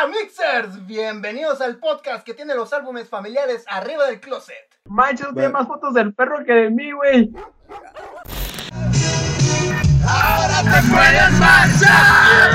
Mixers, bienvenidos al podcast que tiene los álbumes familiares arriba del closet. Manches, tiene más fotos del perro que de mí, güey. ¡Ahora te puedes marchar!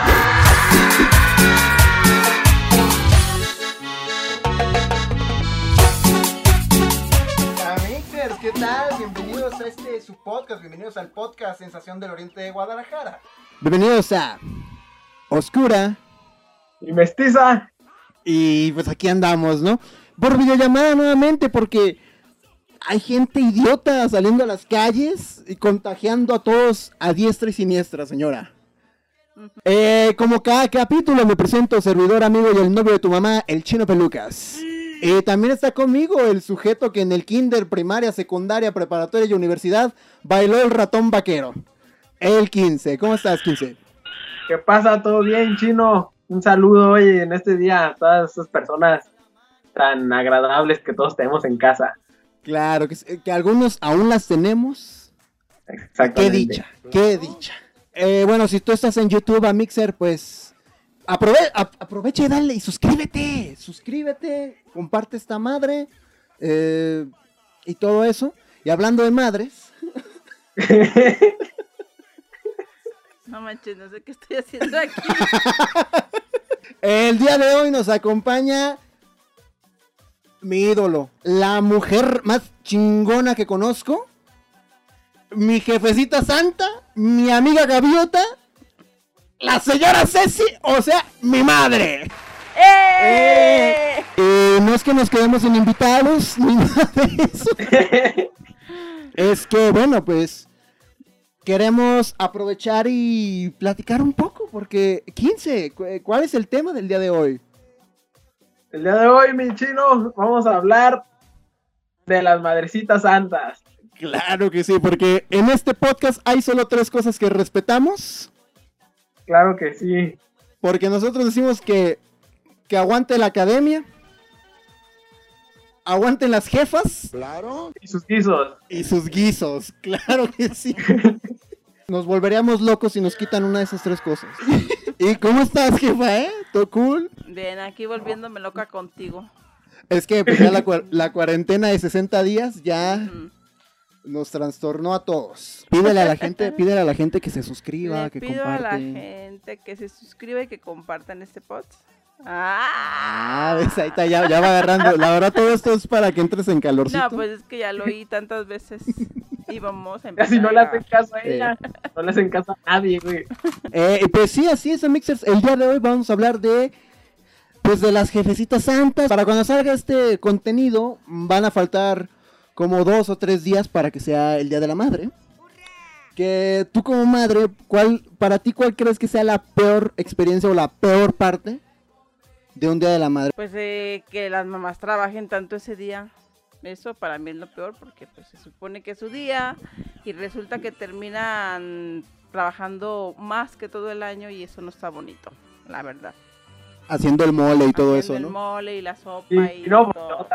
Mixers, ¿qué tal? Bienvenidos a su podcast, bienvenidos al podcast Sensación del Oriente de Guadalajara. Bienvenidos a Oscura Y Mestiza. y pues aquí andamos, ¿no? Por videollamada nuevamente porque hay gente idiota saliendo a las calles y contagiando a todos a diestra y siniestra, señora. Como cada capítulo me presento, servidor, amigo y el novio de tu mamá, el Chino Pelucas. También está conmigo el sujeto que en el kinder, primaria, secundaria, preparatoria y universidad bailó el ratón vaquero. El 15. ¿Cómo estás, 15? ¿Qué pasa? ¿Todo bien, Chino? Un saludo hoy en este día a todas esas personas tan agradables que todos tenemos en casa. Claro, que algunos aún las tenemos. Exactamente. Qué dicha, qué dicha. Bueno, si tú estás en YouTube a Mixer, pues aprovecha y dale y suscríbete. Suscríbete, comparte esta madre y todo eso. Y hablando de madres. No manches, no sé qué estoy haciendo aquí. El día de hoy nos acompaña mi ídolo, la mujer más chingona que conozco, mi jefecita santa, mi amiga gaviota, la señora Ceci, o sea, mi madre. No es que nos quedemos sin invitados, ni nada de eso. Es que, bueno, pues queremos aprovechar y platicar un poco, porque 15, ¿cuál es el tema del día de hoy? El día de hoy, mi Chino, vamos a hablar de las madrecitas santas. Claro que sí, porque en este podcast hay solo 3 cosas que respetamos. Claro que sí. Porque nosotros decimos que aguante la academia, aguanten las jefas. Claro. Y sus guisos. Y sus guisos, claro que sí. Nos volveríamos locos si nos quitan una de esas 3 cosas. ¿Y cómo estás, jefa, ¿Todo cool? Bien, aquí volviéndome loca contigo. Es que pues, ya la cuarentena de 60 días ya nos trastornó a todos. Pídele a la gente que se suscriba, Le que pido comparte. a la gente que se suscriba y que compartan este podcast. Ves, ahí está, ya va agarrando. La verdad, todo esto es para que entres en calorcito. No, pues es que ya lo oí tantas veces. Y vamos a empezar. Casi no le hacen caso a ella. No le hacen caso a nadie, güey. Pues sí, así es, Mixers. El día de hoy vamos a hablar de las jefecitas santas. Para cuando salga este contenido, van a faltar como 2 o 3 días para que sea el Día de la Madre. Que tú como madre, para ti, ¿cuál crees que sea la peor experiencia o la peor parte de un Día de la Madre? Pues que las mamás trabajen tanto ese día. Eso para mí es lo peor porque pues se supone que es su día y resulta que terminan trabajando más que todo el año y eso no está bonito, la verdad. Haciendo el mole y todo eso, Haciendo ¿no? el mole y la sopa Y y no, todo.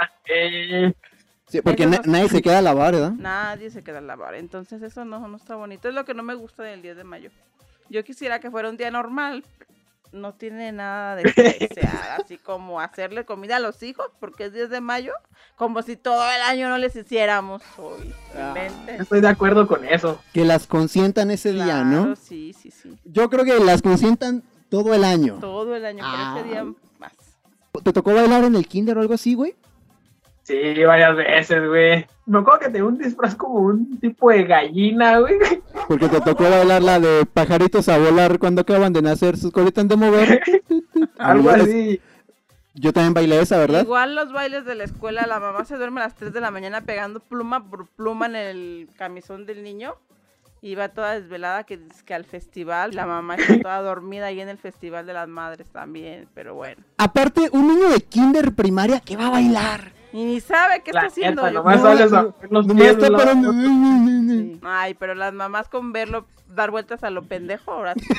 Sí, porque Eso no nadie está- se queda a lavar, ¿verdad? Nadie se queda a lavar, entonces eso no está bonito. Es lo que no me gusta del 10 de mayo. Yo quisiera que fuera un día normal. No tiene nada de especial, así como hacerle comida a los hijos porque es 10 de mayo, como si todo el año no les hiciéramos hoy. Estoy de acuerdo con eso. Que las consientan ese día, ¿no? Sí. Yo creo que las consientan todo el año. Todo el año, pero ese día más. ¿Te tocó bailar en el kinder o algo así, güey? Sí, varias veces, güey. Me acuerdo que tenía un disfraz como un tipo de gallina, güey. Porque te tocó bailar la de pajaritos a volar cuando acaban de nacer, sus colitas de mover. Algo así. Yo también bailé esa, ¿verdad? Igual los bailes de la escuela, la mamá se duerme a las 3 de la mañana pegando pluma por pluma en el camisón del niño. Iba toda desvelada que al festival. La mamá está toda dormida ahí en el festival de las madres también, pero bueno. Aparte, un niño de kinder primaria que va a bailar. Y ni sabe qué está haciendo. Neta, yo nomás creo. sales a ver los Nomás pies. está parando. Sí. Ay, pero las mamás con verlo dar vueltas a lo pendejo, ahora sí.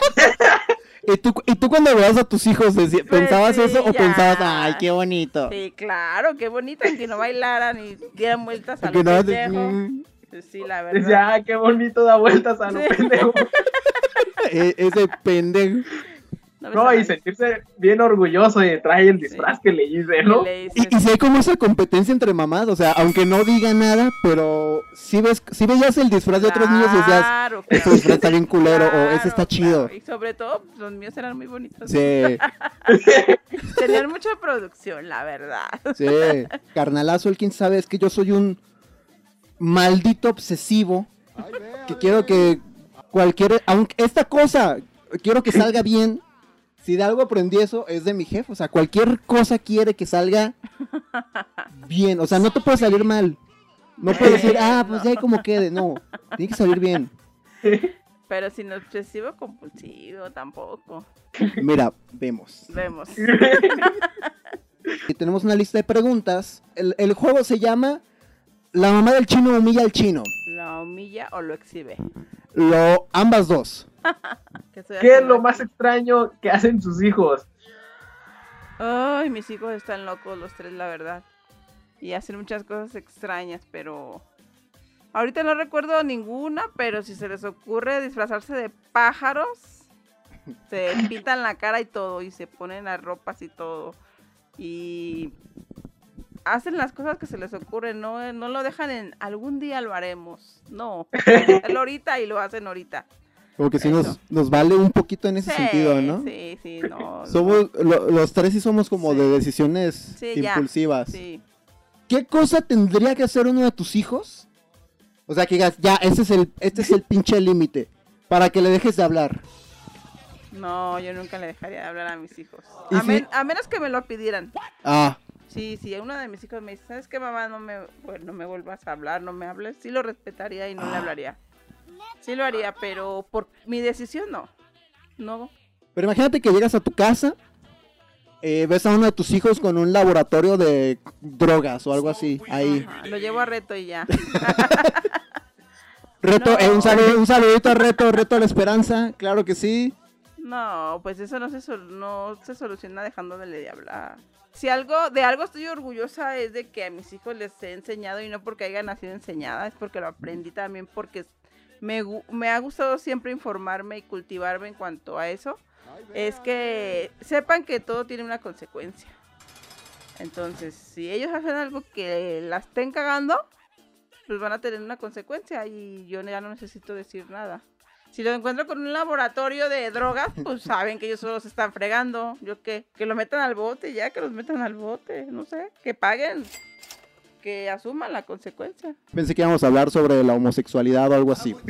¿Y tú cuando veas a tus hijos pensabas sí, eso o ya. pensabas, ay, qué bonito? Sí, claro, qué bonito que no bailaran y dieran vueltas a Que lo no- pendejo. Sí, la verdad. Decía, qué bonito da vueltas a lo Sí. pendejo. Ese pendejo. No, y sentirse bien orgulloso de traer el disfraz que le hice, ¿no? Y si hay como esa competencia entre mamás, o sea, aunque no diga nada, pero si veías el disfraz de otros niños y decías, este disfraz está bien culero, o ese está chido. Y sobre todo, los míos eran muy bonitos. Sí. Tenían mucha producción, la verdad. Sí, carnalazo, el quién sabe, es que yo soy un maldito obsesivo que quiero que aunque esta cosa, quiero que salga bien. Si de algo aprendí eso, es de mi jefe. O sea, cualquier cosa quiere que salga bien. O sea, no te puede salir mal. No puedes decir, pues ya hay como quede. No, tiene que salir bien. Pero sin obsesivo compulsivo tampoco. Mira, vemos. Y tenemos una lista de preguntas. El juego se llama La mamá del chino humilla al chino. ¿Lo humilla o lo exhibe? Ambas dos. ¿Qué es lo más extraño que hacen sus hijos? Ay, mis hijos están locos los tres, la verdad. Y hacen muchas cosas extrañas, pero... Ahorita no recuerdo ninguna, pero si se les ocurre disfrazarse de pájaros, se pintan la cara y todo, y se ponen las ropas y todo. Y... hacen las cosas que se les ocurren, no lo dejan en algún día lo haremos. No, hacerlo ahorita y lo hacen ahorita. Como que sí nos vale un poquito en ese sentido, ¿no? Sí, no. Somos, los tres sí somos como de decisiones impulsivas. Sí. ¿Qué cosa tendría que hacer uno de tus hijos? O sea, que digas, ya, este es el pinche límite, para que le dejes de hablar. No, yo nunca le dejaría de hablar a mis hijos. A menos que me lo pidieran. Sí, uno de mis hijos me dice, ¿sabes qué, mamá? No me vuelvas a hablar, no me hables. Sí lo respetaría y no le hablaría. Sí lo haría, pero por mi decisión no. Pero imagínate que llegas a tu casa, ves a uno de tus hijos con un laboratorio de drogas o algo así, ahí. Ajá, lo llevo a Reto y ya. Reto, un saludito a Reto a la esperanza, claro que sí. No, pues eso no se soluciona dejándole de hablar. Si de algo estoy orgullosa es de que a mis hijos les he enseñado, y no porque haya nacido enseñada, es porque lo aprendí también, porque me ha gustado siempre informarme y cultivarme en cuanto a eso. Es que sepan que todo tiene una consecuencia. Entonces, si ellos hacen algo que la estén cagando, pues van a tener una consecuencia y yo ya no necesito decir nada. Si lo encuentro con un laboratorio de drogas, pues saben que ellos solo se están fregando. ¿Yo qué? Que lo metan al bote, ya que los metan al bote, no sé, que paguen, que asuman la consecuencia. Pensé que íbamos a hablar sobre la homosexualidad o algo así.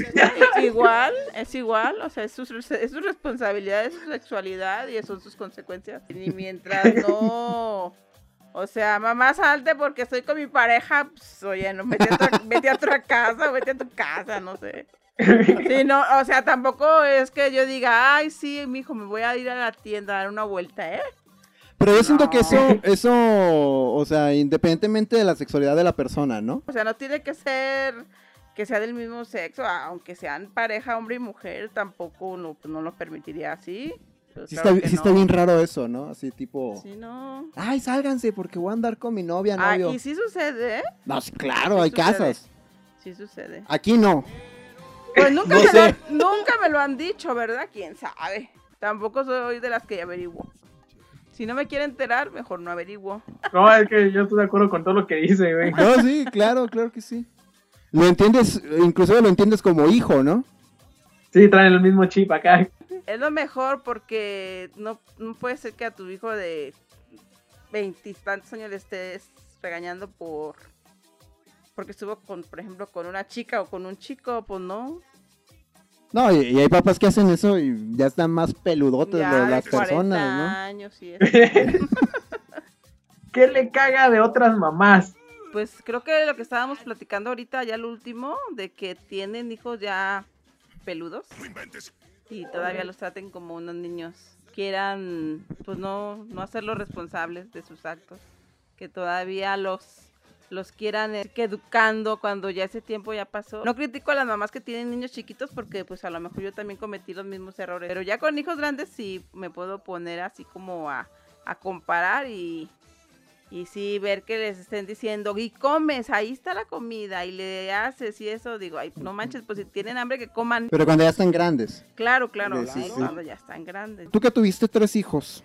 Es igual, o sea, es su responsabilidad, es su sexualidad y son sus consecuencias. Y mientras no... O sea, mamá, salte porque estoy con mi pareja, pues, oye, no, vete a otra casa, vete a tu casa, no sé. Sí, no, o sea, tampoco es que yo diga, ay, sí, mijo, me voy a ir a la tienda a dar una vuelta, ¿eh? Pero yo siento que eso, o sea, independientemente de la sexualidad de la persona, ¿no? O sea, no tiene que ser que sea del mismo sexo, aunque sean pareja, hombre y mujer, tampoco no lo permitiría así. Pues sí, claro está bien raro eso, ¿no? Así tipo... Sí, no. Ay, sálganse porque voy a andar con mi novia, novio. Y sí sucede, ¿eh? No, sí, claro, Sí hay sucede. casas. Sí sucede. Aquí no. Pues No sé. nunca me lo han dicho, ¿verdad? ¿Quién sabe? Tampoco soy de las que averiguo. Si no me quiere enterar, mejor no averiguo. No, es que yo estoy de acuerdo con todo lo que dice, güey. No, sí, claro que sí. Lo entiendes, inclusive lo entiendes como hijo, ¿no? Sí, traen el mismo chip acá. Es lo mejor porque no puede ser que a tu hijo de 20 y tantos años le estés regañando porque estuvo por ejemplo, con una chica o con un chico, pues no. No, y hay papás que hacen eso y ya están más peludotes Ya de las de 40 personas, ¿no? años y eso. ¿Qué le caga de otras mamás? Pues creo que lo que estábamos platicando ahorita, ya lo último, de que tienen hijos ya peludos y todavía los traten como unos niños. Quieran, pues no hacerlos responsables de sus actos. Que todavía los quieran educando cuando ya ese tiempo ya pasó. No critico a las mamás que tienen niños chiquitos porque pues a lo mejor yo también cometí los mismos errores. Pero ya con hijos grandes sí me puedo poner así como a comparar y Y sí, ver que les estén diciendo, y comes, ahí está la comida, y le haces y eso, digo, ay, no manches, pues si tienen hambre que coman. Pero cuando ya están grandes. Claro, Sí, sí. cuando ya están grandes. Tú que tuviste 3 hijos,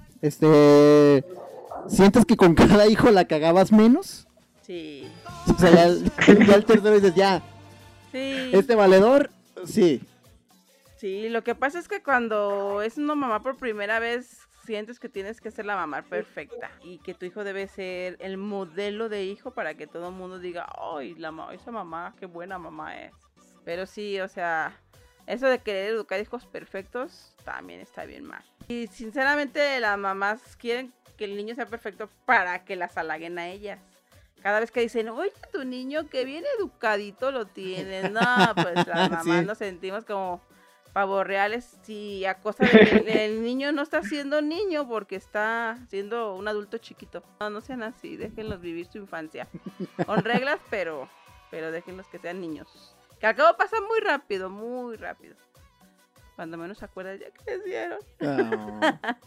¿sientes que con cada hijo la cagabas menos? Sí, O sea, ya el tercero dices, ya, sí. este valedor, sí. Sí, lo que pasa es que cuando es una mamá por primera vez, sientes que tienes que ser la mamá perfecta y que tu hijo debe ser el modelo de hijo para que todo el mundo diga, ¡ay, esa mamá, qué buena mamá es! Pero sí, o sea, eso de querer educar hijos perfectos también está bien mal. Y sinceramente las mamás quieren que el niño sea perfecto para que las halaguen a ellas. Cada vez que dicen, oye, tu niño que bien educadito lo tienes, no, pues las mamás Sí. nos sentimos como pavos reales, sí, a cosa de que el niño no está siendo niño porque está siendo un adulto chiquito. No, no sean así, déjenlos vivir su infancia. Con reglas, pero déjenlos que sean niños. Que al cabo pasa muy rápido, muy rápido. Cuando menos se acuerdan, ya crecieron. Ah.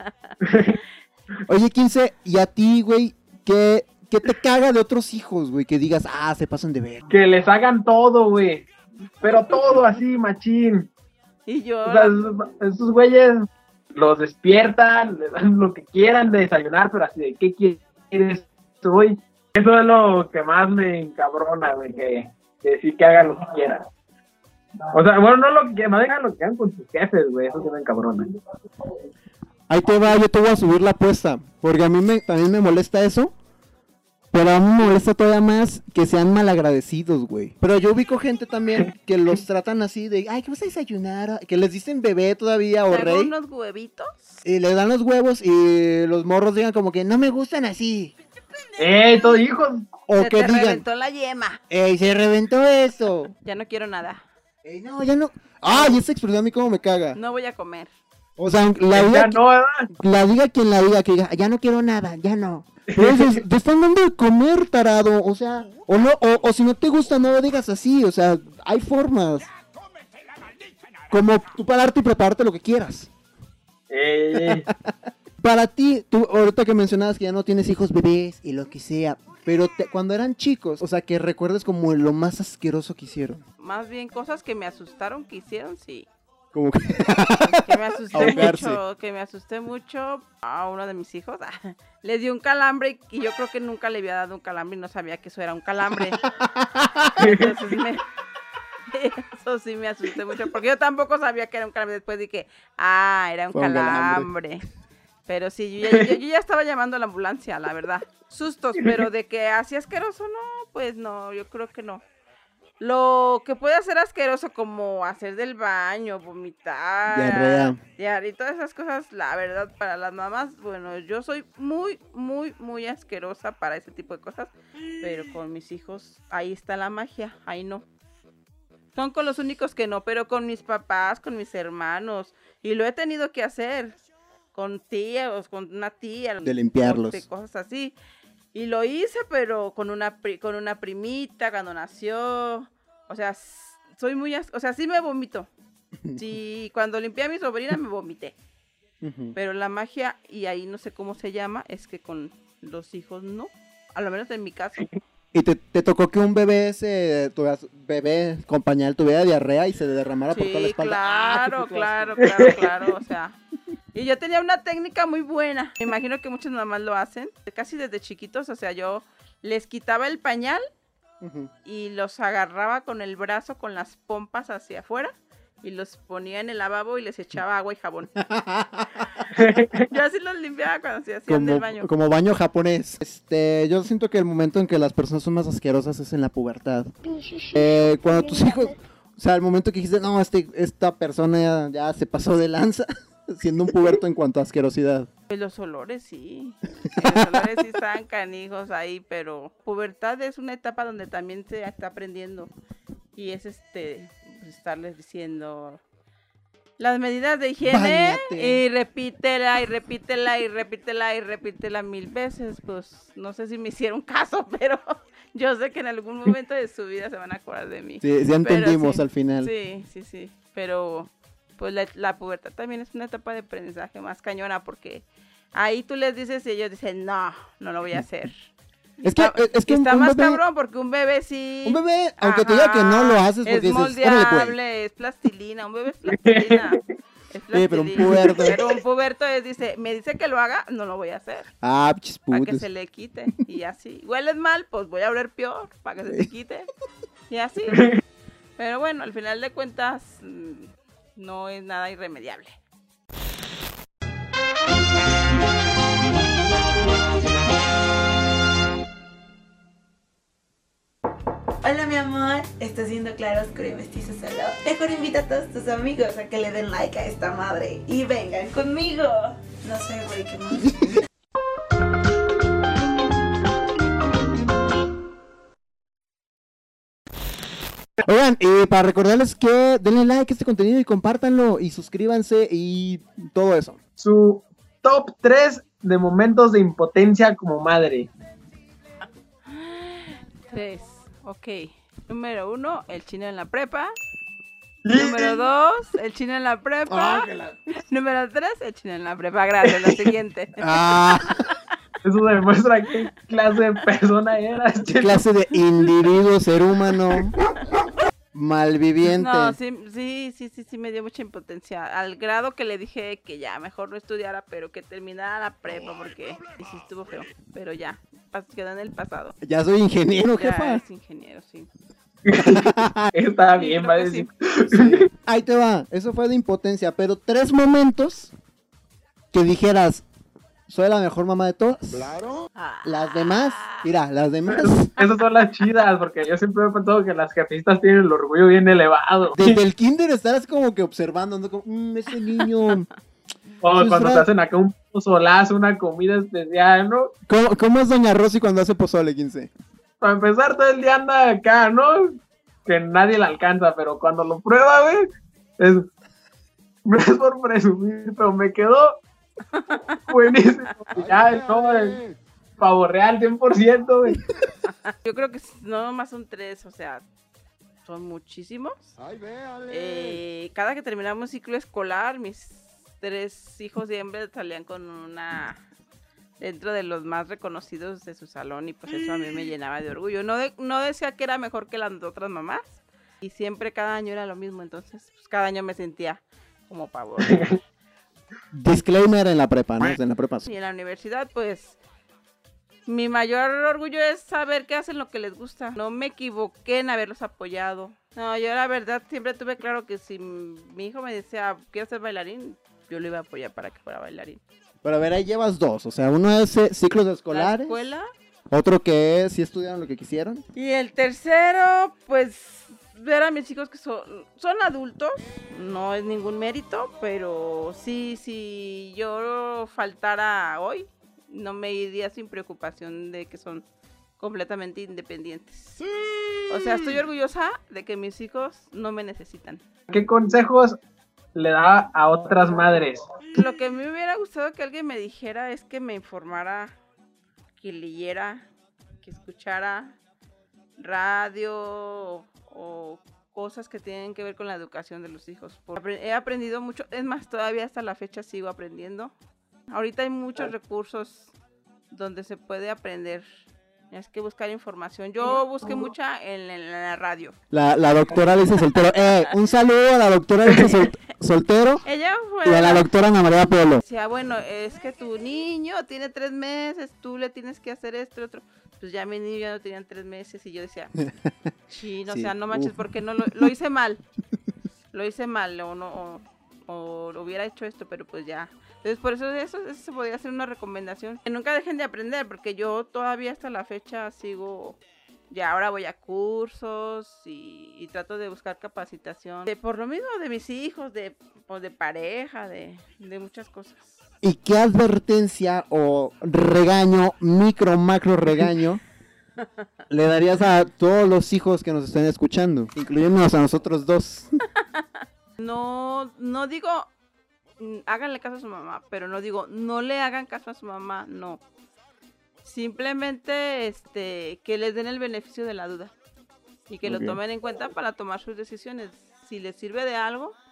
Oye, 15, ¿y a ti, güey, qué te caga de otros hijos, güey? Que digas, se pasan de ver. Que les hagan todo, güey. Pero todo así, machín. Y yo, O sea, esos güeyes los despiertan, les dan lo que quieran de desayunar, pero así de, ¿qué quieres hoy? Eso es lo que más me encabrona, güey, que sí que hagan lo que quieran. O sea, bueno, no lo que más dejan lo que hagan con sus jefes, güey, eso sí me encabrona. Ahí te va, yo te voy a subir la apuesta, porque a mí también me molesta eso, pero a mí me molesta todavía más que sean malagradecidos, güey. Pero yo ubico gente también que los tratan así de, ay, ¿qué vas a desayunar? Que les dicen bebé todavía o traigo rey, unos huevitos. y les dan los huevos y los morros digan como que no me gustan así. Todos hijos. O Se que te digan, reventó la yema. ey, se reventó eso. Ya no quiero nada. Ey, no, ya no. Ay, esa expresión a mí como me caga. No voy a comer. O sea, la Ya diga, no, ¿verdad? la diga quien la diga, que diga, ya no quiero nada, ya no. Pero dices, te están dando de comer, tarado, o sea, o no, o si no te gusta, no lo digas así, o sea, hay formas. Como tú pararte y prepararte lo que quieras. Para ti, tú ahorita que mencionabas que ya no tienes hijos bebés y lo que sea, pero cuando eran chicos, o sea, que recuerdes como lo más asqueroso que hicieron. Más bien cosas que me asustaron que hicieron, sí. Como que... Que me asusté Ahogarse. mucho a uno de mis hijos. Le dio un calambre y yo creo que nunca le había dado un calambre y no sabía que eso era un calambre. Entonces eso sí me asusté mucho porque yo tampoco sabía que era un calambre. Después dije, era un Fue un calambre. Pero sí, yo ya estaba llamando a la ambulancia, la verdad. Sustos, pero de que así asqueroso, no, pues no, yo creo que no. Lo que puede hacer asqueroso como hacer del baño, vomitar, diarrea y todas esas cosas, la verdad, para las mamás, bueno, yo soy muy, muy, muy asquerosa para ese tipo de cosas, pero con mis hijos, ahí está la magia, ahí no. Son con los únicos que no, pero con mis papás, con mis hermanos, y lo he tenido que hacer, con tíos, con una tía. De limpiarlos. De cosas así. Y lo hice, pero con una primita cuando nació. O sea, soy muy... O sea, sí me vomito. Sí, cuando limpié a mi sobrina me vomité. Pero la magia, y ahí no sé cómo se llama, es que con los hijos no. A lo menos en mi caso. ¿Y te tocó que un bebé con pañal tuviera diarrea y se derramara por toda la Sí, espalda? claro, o sea. Y yo tenía una técnica muy buena. Me imagino que muchas mamás lo hacen. Casi desde chiquitos, o sea, yo les quitaba el pañal y los agarraba con el brazo, con las pompas hacia afuera y los ponía en el lavabo y les echaba agua y jabón. Yo así los limpiaba cuando se hacían del baño. Como baño japonés. Yo siento que el momento en que las personas son más asquerosas es en la pubertad. Cuando tus hijos, o sea, el momento que dijiste, no, esta persona ya se pasó de lanza, siendo un puberto en cuanto a asquerosidad. Pues los olores sí. Los olores sí están canijos ahí, pero pubertad es una etapa donde también se está aprendiendo. Y es pues, estarles diciendo las medidas de higiene. Báñate. Y repítela, y repítela, y repítela, y repítela 1000 veces. Pues no sé si me hicieron caso, pero yo sé que en algún momento de su vida se van a acordar de mí. Sí, ya entendimos sí, al final. Sí. Pero pues la pubertad también es una etapa de aprendizaje más cañona porque Ahí tú les dices y ellos dicen, no lo voy a hacer. Es que está un más bebé, cabrón porque un bebé sí. un bebé, aunque te diga que no lo haces porque es dices, órale, güey. moldeable, es plastilina, un bebé es plastilina. Es pero un plastilina. puberto. Pero un puberto me dice que lo haga, no lo voy a hacer. Ah, pichis Para que putos. se le quite. Y así. Hueles mal, pues voy a oler peor para que se te quite. Y así. Pero bueno, al final de cuentas, no es nada irremediable. Hola mi amor, ¿estás viendo Claro Oscuro y Mestizo Solo? Mejor invita a todos tus amigos a que le den like a esta madre y vengan conmigo. No sé, güey, ¿qué más? Oigan, para recordarles que denle like a este contenido y compártanlo y suscríbanse y todo eso. Su top 3 de momentos de impotencia como madre. 3, ok. Número 1, el chino en la prepa. Número 2, el chino en la prepa. Número 3, el chino en la prepa. Gracias, la siguiente. Eso demuestra qué clase de persona eras. ¿Qué clase de individuo, ser humano, malviviente? No, sí, me dio mucha impotencia. Al grado que le dije que ya, mejor no estudiara, pero que terminara la prepa, porque sí estuvo feo. Pero ya, quedó en el pasado. Ya soy ingeniero, Ya jefa. es ingeniero, sí. Está Sí, bien, creo va a que decir. Sí. Ahí te va, eso fue de impotencia, pero 3 momentos que dijeras, soy la mejor mamá de todas. Las demás, mira, las demás. Esas son las chidas, porque yo siempre he pensado que las jefistas tienen el orgullo bien elevado. Desde el kinder estarás como que observando, ¿no? Como, ese niño. O Sus cuando te hacen acá un pozolazo, una comida especial, ¿no? ¿Cómo es Doña Rosy cuando hace pozole, 15? Para empezar, todo el día anda acá, ¿no? Que nadie la alcanza, pero cuando lo prueba, güey, no es por presumir, pero me quedó buenísimo. Ya, no, el pavo real 100%, güey. Yo creo que no más son 3, o sea, son muchísimos. Cada que terminamos un ciclo escolar, mis 3 hijos siempre salían con una dentro de los más reconocidos de su salón y pues eso a mí me llenaba de orgullo. No decía que era mejor que las otras mamás y siempre cada año era lo mismo, entonces pues cada año me sentía como pavo. Disclaimer en la prepa, ¿no? En la prepa. Y en la universidad pues mi mayor orgullo es saber que hacen lo que les gusta. No me equivoqué en haberlos apoyado. No, yo la verdad siempre tuve claro que si mi hijo me decía quiero ser bailarín, yo lo iba a apoyar para que fuera bailarín. Pero a ver, ahí llevas 2, o sea, uno es ciclos La escolares, escuela. otro que es si estudiaron lo que quisieron. Y el tercero, pues, ver a mis hijos que son adultos, no es ningún mérito, pero sí, si yo faltara hoy, no me iría sin preocupación de que son completamente independientes. O sea, estoy orgullosa de que mis hijos no me necesitan. ¿Qué consejos le da a otras madres? Lo que me hubiera gustado que alguien me dijera es que me informara, que leyera, que escuchara radio o cosas que tienen que ver con la educación de los hijos. He aprendido mucho, es más, todavía hasta la fecha sigo aprendiendo. Ahorita hay muchos recursos donde se puede aprender. Tienes que buscar información. Yo busqué mucha en la radio. La doctora Alicia Soltero. Un saludo a la doctora Alicia Soltero Ella fue y a la doctora Ana María Polo. Decía, bueno, es que tu niño tiene 3 meses, tú le tienes que hacer esto y otro. Pues ya mi niño ya no tenían 3 meses y yo decía, chino, Sí, o sea, no manches, porque no lo hice mal. Lo hice mal o lo hubiera hecho esto, pero pues ya. Entonces, por eso se podría hacer una recomendación. Que nunca dejen de aprender, porque yo todavía hasta la fecha sigo, ya ahora voy a cursos y trato de buscar capacitación. Por lo mismo de mis hijos, de pareja, de muchas cosas. ¿Y qué advertencia o regaño, macro regaño, le darías a todos los hijos que nos estén escuchando, incluyéndonos a nosotros 2? No digo háganle caso a su mamá, pero no digo no le hagan caso a su mamá, no. Simplemente que les den el beneficio de la duda y que lo tomen en cuenta para tomar sus decisiones. Si les sirve de algo,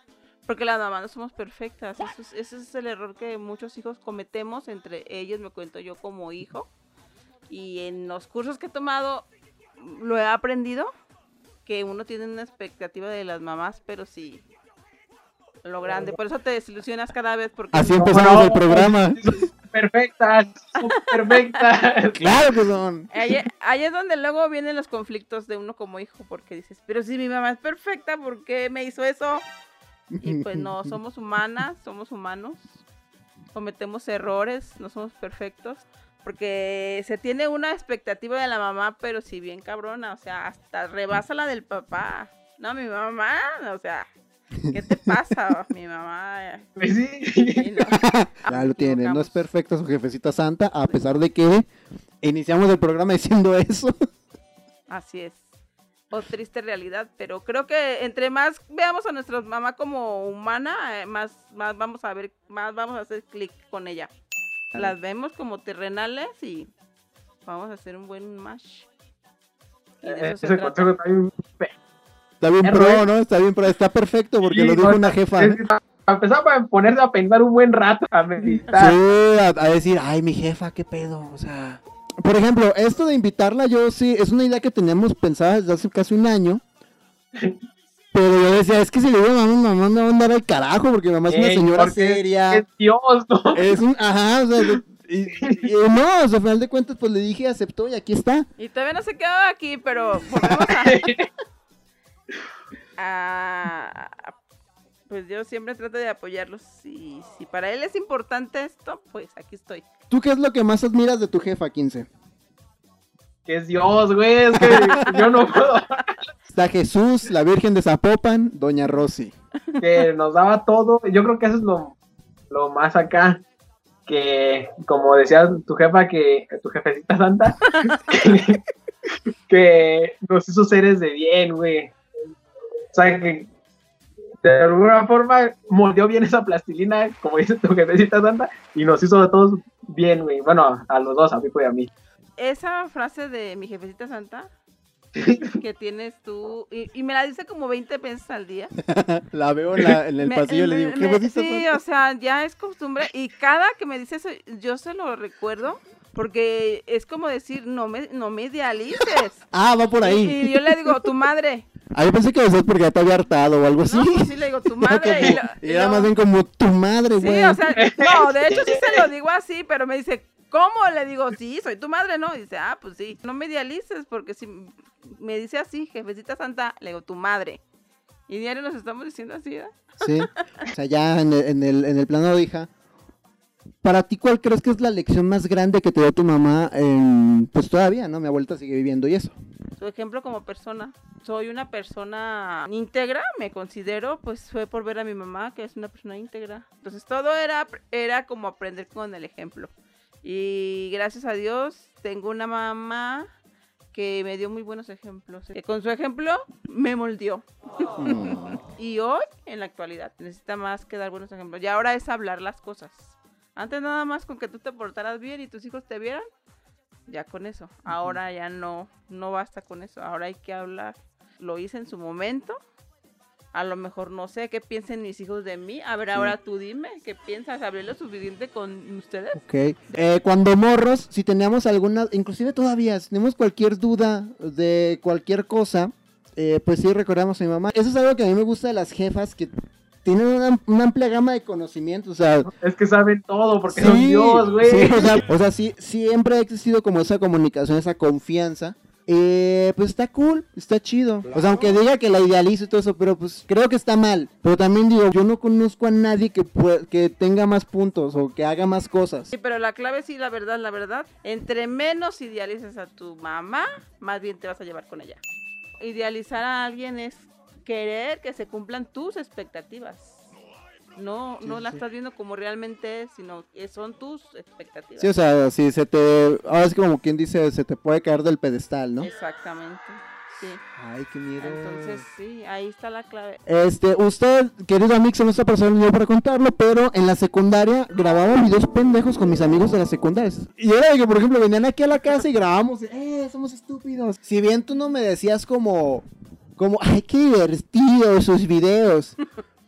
Porque las mamás no somos perfectas. Ese es el error que muchos hijos cometemos. Entre ellos me cuento yo como hijo. Y en los cursos que he tomado lo he aprendido. Que uno tiene una expectativa de las mamás, pero sí lo grande. Por eso te desilusionas cada vez. Porque Así empezamos el programa. Perfectas, perfectas. Claro que son. Ahí es donde luego vienen los conflictos de uno como hijo. Porque dices, pero si mi mamá es perfecta, ¿por qué me hizo eso? Y pues no, somos humanas, somos humanos, cometemos errores, no somos perfectos, porque se tiene una expectativa de la mamá, pero si bien cabrona, o sea, hasta rebasa la del papá. No, mi mamá, o sea, ¿qué te pasa? Mi mamá. Pues sí. Sí, no. Ya lo tiene, no es perfecta su jefecita santa, a pesar de que iniciamos el programa diciendo eso. Así es. O triste realidad, pero creo que entre más veamos a nuestra mamá como humana, más vamos a ver, más vamos a hacer clic con ella. Las vemos como terrenales y vamos a hacer un buen match. Y de eso se Ese trata. consejo también. Está bien pro, ¿no? Está bien pro, está perfecto porque lo dijo una jefa. ¿No? Empezaba a ponerse a pensar un buen rato, a meditar. Sí, a decir, ay, mi jefa, qué pedo, o sea... Por ejemplo, esto de invitarla, yo sí, es una idea que teníamos pensada desde hace casi un año. Pero yo decía, es que si le digo a mamá me va a andar al carajo, porque mamá es una señora porque seria. Es Dios, ¿no? Es un, ajá, o sea, y no, o sea, al final de cuentas, pues le dije, aceptó y aquí está. Y todavía no se quedó aquí, pero volvemos pues yo siempre trato de apoyarlos. Y si para él es importante esto, pues aquí estoy. ¿Tú qué es lo que más admiras de tu jefa, 15? Que es Dios, güey, es que yo no puedo. Está Jesús, la Virgen de Zapopan, Doña Rosy. Que nos daba todo. Yo creo que eso es lo más acá. Que, como decía tu jefa, que tu jefecita santa, que nos hizo seres de bien, güey. O sea, que de alguna forma moldeó bien esa plastilina, como dice tu jefecita santa, y nos hizo de todos bien, güey. Bueno, a los dos, a Pico y a mí. Esa frase de mi jefecita santa que tienes tú, y me la dice como 20 veces al día. La veo en el pasillo y le digo, ¿qué pasó? Sí, o sea, ya es costumbre, y cada que me dice eso, yo se lo recuerdo, porque es como decir, no me idealices. Ah, va por ahí. Y yo le digo, tu madre. Ah, yo pensé que decías porque ya te había hartado o algo así. No, pues sí le digo, tu madre. Y era más bien como tu madre, güey. Sí, o sea, no, de hecho sí se lo digo así, pero me dice, ¿cómo? Le digo, sí, soy tu madre, ¿no? Y dice, pues sí, no me idealices, porque si me dice así, jefecita santa, le digo, tu madre. Y diario nos estamos diciendo así, ¿verdad? Sí, o sea, ya en el plano de hija. Para ti, ¿cuál crees que es la lección más grande que te dio tu mamá? Pues todavía, ¿no? Mi abuelita sigue viviendo y eso. Su ejemplo como persona. Soy una persona íntegra, me considero, pues fue por ver a mi mamá, que es una persona íntegra. Entonces todo era como aprender con el ejemplo. Y gracias a Dios tengo una mamá que me dio muy buenos ejemplos. Que con su ejemplo me moldeó. Y hoy, en la actualidad, necesita más que dar buenos ejemplos. Y ahora es hablar las cosas. Antes nada más con que tú te portaras bien y tus hijos te vieran, ya con eso. Ahora ya no basta con eso. Ahora hay que hablar. Lo hice en su momento. A lo mejor no sé qué piensen mis hijos de mí. A ver, ahora tú dime, ¿qué piensas? ¿Hablé lo suficiente con ustedes? Ok. Cuando morros, si teníamos alguna, inclusive todavía, si tenemos cualquier duda de cualquier cosa, pues sí recordamos a mi mamá. Eso es algo que a mí me gusta de las jefas, que tienen una amplia gama de conocimientos, o sea... Es que saben todo, porque sí, son Dios, güey. Sí, o sea, sí, siempre ha existido como esa comunicación, esa confianza. Pues está cool, está chido. Claro. O sea, aunque diga que la idealizo y todo eso, pero pues creo que está mal. Pero también digo, yo no conozco a nadie que tenga más puntos o que haga más cosas. Sí, pero la clave sí, la verdad, entre menos idealices a tu mamá, más bien te vas a llevar con ella. Idealizar a alguien es querer que se cumplan tus expectativas. No la estás viendo como realmente es, sino que son tus expectativas. Sí, o sea, si ahora es como quien dice, se te puede caer del pedestal, ¿no? Exactamente, sí. Ay, qué miedo. Entonces, sí, ahí está la clave. Usted, querido Amix, no está pasando yo para contarlo, pero en la secundaria grababa videos pendejos con mis amigos de la secundaria. Y era de que, por ejemplo, venían aquí a la casa y grabamos, somos estúpidos. Si bien tú no me decías como, ay, qué divertido esos videos.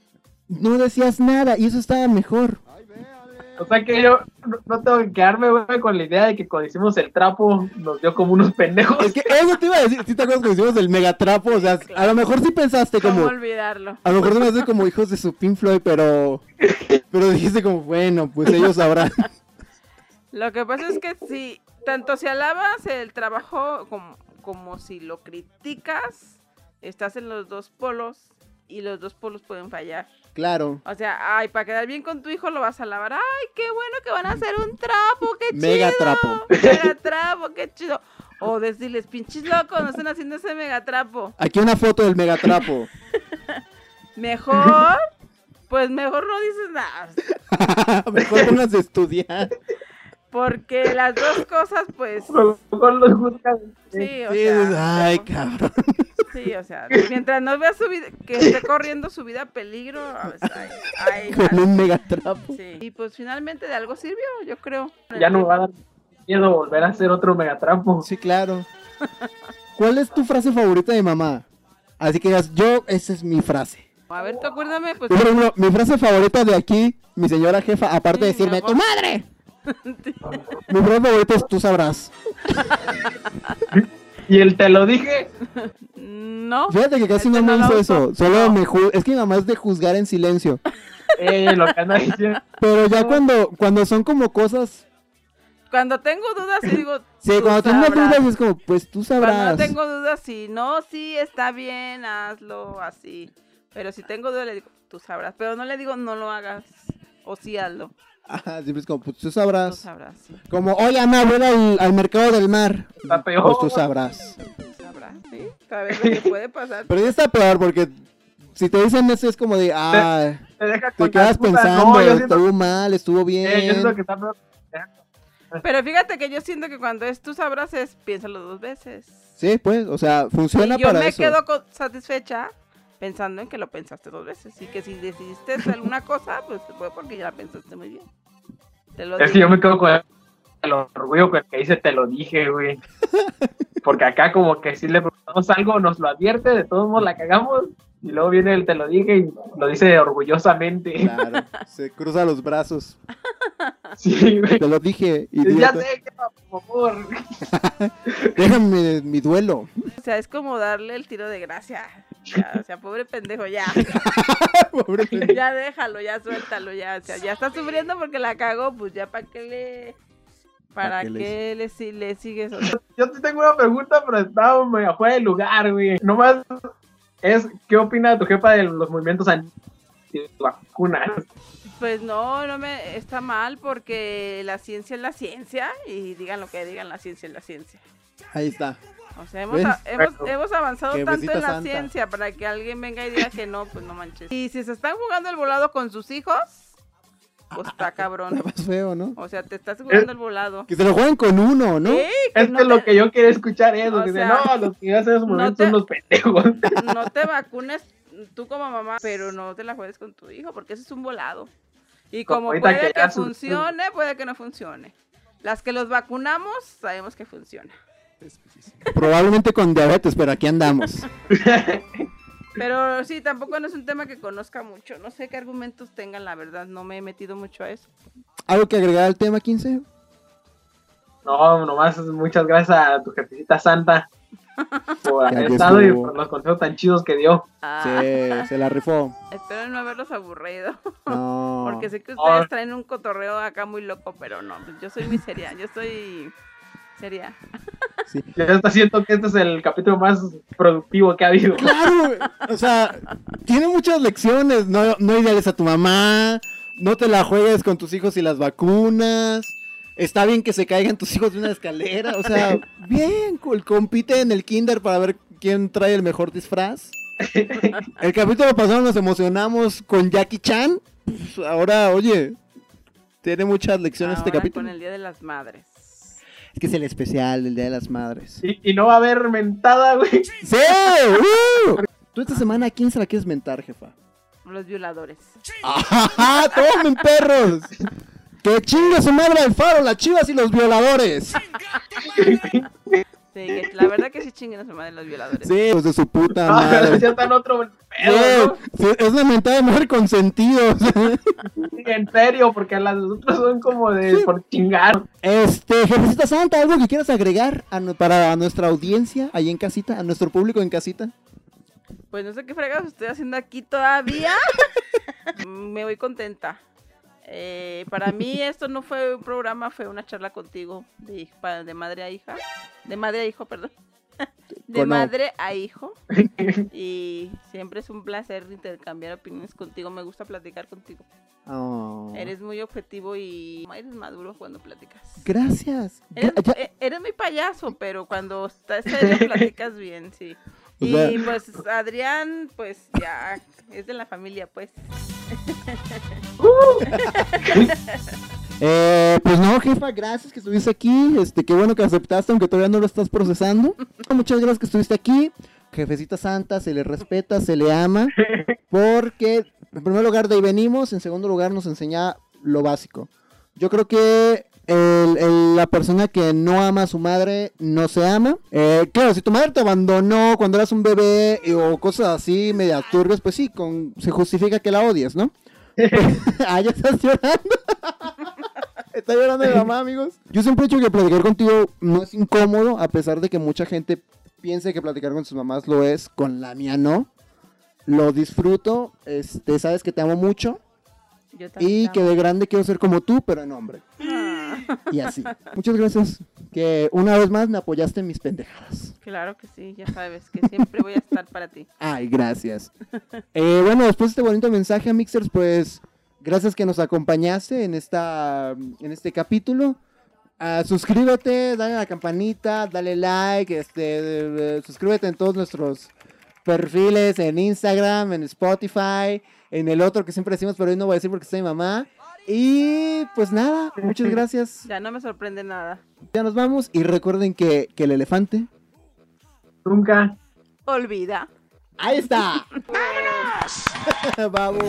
no decías nada y eso estaba mejor. O sea que yo no tengo que quedarme, güey, con la idea de que cuando hicimos el trapo nos dio como unos pendejos. Es que eso te iba a decir, si te acuerdas que hicimos el megatrapo, o sea, a lo mejor sí pensaste ¿Cómo como, olvidarlo? a lo mejor se me hace como hijos de su Pink Floyd, pero dijiste como, bueno, pues ellos sabrán. Lo que pasa es que si, tanto si alabas el trabajo como si lo criticas, estás en los dos polos y los dos polos pueden fallar. Claro. O sea, ay, para quedar bien con tu hijo lo vas a alabar. Ay, qué bueno que van a hacer un trapo, qué chido. Megatrapo. Megatrapo, qué chido. O decirles, pinches locos, no están haciendo ese megatrapo. Aquí una foto del megatrapo. Mejor, pues mejor no dices nada. Mejor pónganse a estudiar. Porque las dos cosas, pues, Con los juzgan. sí, o Sí, sea. ay, pero- cabrón. Sí, o sea, mientras no veas su vida, que esté corriendo su vida a peligro, a veces, ay, Con un megatrapo. sí. Y pues finalmente de algo sirvió, yo creo. Ya no me va a dar miedo volver a hacer otro megatrapo. Sí, claro. ¿Cuál es tu frase favorita de mamá? Así que digas, esa es mi frase. A ver, tú acuérdame, pues. Por ejemplo, mi frase favorita de aquí, mi señora jefa, aparte de Sí, decirme, mi ¡tu amor. madre! Mi frase favorita es, tú sabrás. Y el te lo dije. No. Fíjate que casi no Este me no hizo lo eso. uso. Solo No. me es que mi mamá es de juzgar en silencio. Lo que anda diciendo. Pero ya cuando son como cosas... Cuando tengo dudas, sí digo. Sí, tú cuando tienes sabrás. dudas es como, pues tú Cuando no sabrás. tengo dudas, sí, no, sí, está bien, hazlo así. Pero si tengo dudas, le digo, tú sabrás. Pero no le digo, no lo hagas. O sí, hazlo. Ajá, siempre es como, pues tú Tú sabrás. sabrás, sí. Como, oye, Ana, voy al mercado del mar. Está peor. Pues tú sabrás. Tú sabrás, sí. Sabes lo que puede pasar. Pero ya está peor porque si te dicen eso es como de, Te deja te con quedas la puta. pensando, No, yo siento, estuvo mal, estuvo bien. yo siento que está peor. Pero fíjate que yo siento que cuando es tú sabrás, piénsalo dos veces. Sí, pues, o sea, funciona Y yo para me eso. quedo satisfecha pensando en que lo pensaste dos veces. Y que si decidiste hacer alguna cosa, pues fue porque ya la pensaste muy bien. Te lo Es que digo. yo me quedo con el orgullo con el que dice te lo dije, güey. Porque acá como que si le preguntamos algo, nos lo advierte, de todos modos la cagamos. Y luego viene el te lo dije y lo dice orgullosamente. Claro, se cruza los brazos. Sí, güey. Te lo dije, Ya idiota. sé, que por favor. Déjame mi duelo. O sea, es como darle el tiro de gracia. Ya, o sea, pobre pendejo, ya. Pobre pendejo. Ya déjalo, ya suéltalo, ya. O sea, ya está sufriendo porque la cagó, pues ya para qué le... ¿Para qué qué le sigues? O sea, Yo te tengo una pregunta, pero estaba medio fuera de lugar, güey. Nomás ¿qué opina tu jefa de los movimientos anti-vacunas? pues no está mal porque la ciencia es la ciencia y digan lo que digan, la ciencia es la ciencia. Ahí está. O sea, ¿Ves? hemos avanzado Que tanto besita en la santa. ciencia para que alguien venga y diga que no, pues no manches. Y si se están jugando el volado con sus hijos, pues está cabrón. Está más feo, ¿no? O sea, te estás jugando el volado. Que se lo jueguen con uno, ¿no? Sí, que Es no que lo te- que yo quería escuchar es O que dice, sea, no, los que hacen esos movimientos te- son los pendejos. no te vacunes tú como mamá, pero no te la juegues con tu hijo, porque ese es un volado. Y Como como ahorita puede que que ya funcione, puede que no funcione. Las que los vacunamos, sabemos que funciona. Probablemente con diabetes, pero aquí andamos. Pero sí, tampoco no es un tema que conozca mucho. No sé qué argumentos tengan, la verdad. No me he metido mucho a eso. ¿Algo que agregar al tema 15? No, nomás muchas gracias a tu jefecita santa por Que haber aquí estado y estuvo. por los consejos tan chidos que dio. Ah, Sí, se la rifó. espero no haberlos aburrido. No. Porque sé que ustedes traen un cotorreo acá muy loco, pero no. Pues yo soy muy seria. Yo soy seria. Sí. Ya está siento que este es el capítulo más productivo que ha habido. Claro, o sea, tiene muchas lecciones. No ideales a tu mamá. No te la juegues con tus hijos y las vacunas. Está bien que se caigan tus hijos de una escalera. O sea, bien, cool. Compite en el kinder para ver quién trae el mejor disfraz. El capítulo pasado nos emocionamos con Jackie Chan. Pues ahora, oye, tiene muchas lecciones este Ahora capítulo. con el Día de las Madres. Es que es el especial del Día de las Madres. Y no va a haber mentada, güey. ¡Sí! ¿Tú esta semana a quién se la quieres mentar, jefa? Los violadores. ¡Ajá! ¡Tomen, perros! ¡Que chingue su madre el Faro, las Chivas y los violadores! Sí, Sí, que la verdad que sí chinguen a su madre los violadores. Sí, pues de su puta No, madre. ya están otro Sí, pedo, ¿no? sí, es una mentada de mujer consentido. Sí, en serio, porque las otras son como de Sí. por chingar. Jefecita Santa, ¿algo que quieras agregar para nuestra audiencia ahí en casita, a nuestro público en casita? Pues no sé qué fregados estoy haciendo aquí todavía. Me voy contenta. Para mí esto no fue un programa, fue una charla contigo de madre a hija. De madre a hijo, perdón. De Con- madre a hijo. Y siempre es un placer intercambiar opiniones contigo. Me gusta platicar contigo. Oh. Eres muy objetivo y eres maduro cuando platicas. Gracias. Eres muy payaso, pero cuando estás serio platicas bien, sí. O Y sea- pues Adrián, pues ya es de la familia, pues. Pues no, jefa, gracias que estuviste aquí. Qué bueno que aceptaste, aunque todavía no lo estás procesando. Muchas gracias que estuviste aquí. Jefecita Santa, se le respeta, se le ama. Porque, en primer lugar, de ahí venimos. En segundo lugar, nos enseña lo básico. Yo creo que la persona que no ama a su madre no se ama. Claro, si tu madre te abandonó cuando eras un bebé o cosas así, medias turbias, pues sí, se justifica que la odies, ¿no? Ah, ya estás llorando. Está llorando mi mamá, amigos. Yo siempre he dicho que platicar contigo no es incómodo, a pesar de que mucha gente piense que platicar con sus mamás lo es, con la mía no. Lo disfruto, sabes que te amo mucho Yo también y te que amo. de grande quiero ser como tú, pero en hombre. Ah, Y así. Muchas gracias que una vez más me apoyaste en mis pendejadas. claro que sí, ya sabes que siempre voy a estar para ti. Ay, gracias. Bueno, después de este bonito mensaje, Mixers, pues gracias que nos acompañaste en este capítulo. Suscríbete, dale a la campanita, dale like, suscríbete en todos nuestros perfiles, en Instagram, en Spotify, en el otro que siempre decimos, pero hoy no voy a decir porque está mi mamá. Y pues nada, muchas gracias. Ya no me sorprende nada. Ya nos vamos y recuerden que el elefante... Nunca. Olvida. ¡Ahí está! ¡Vamos!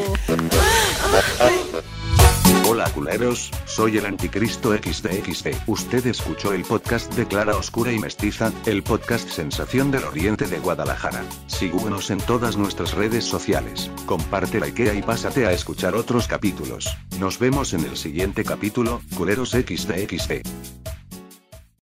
Hola culeros, soy el Anticristo XDXD. Usted escuchó el podcast de Clara Oscura y Mestiza, el podcast sensación del oriente de Guadalajara. Síguenos en todas nuestras redes sociales, comparte la IKEA y pásate a escuchar otros capítulos. Nos vemos en el siguiente capítulo, culeros XDXD.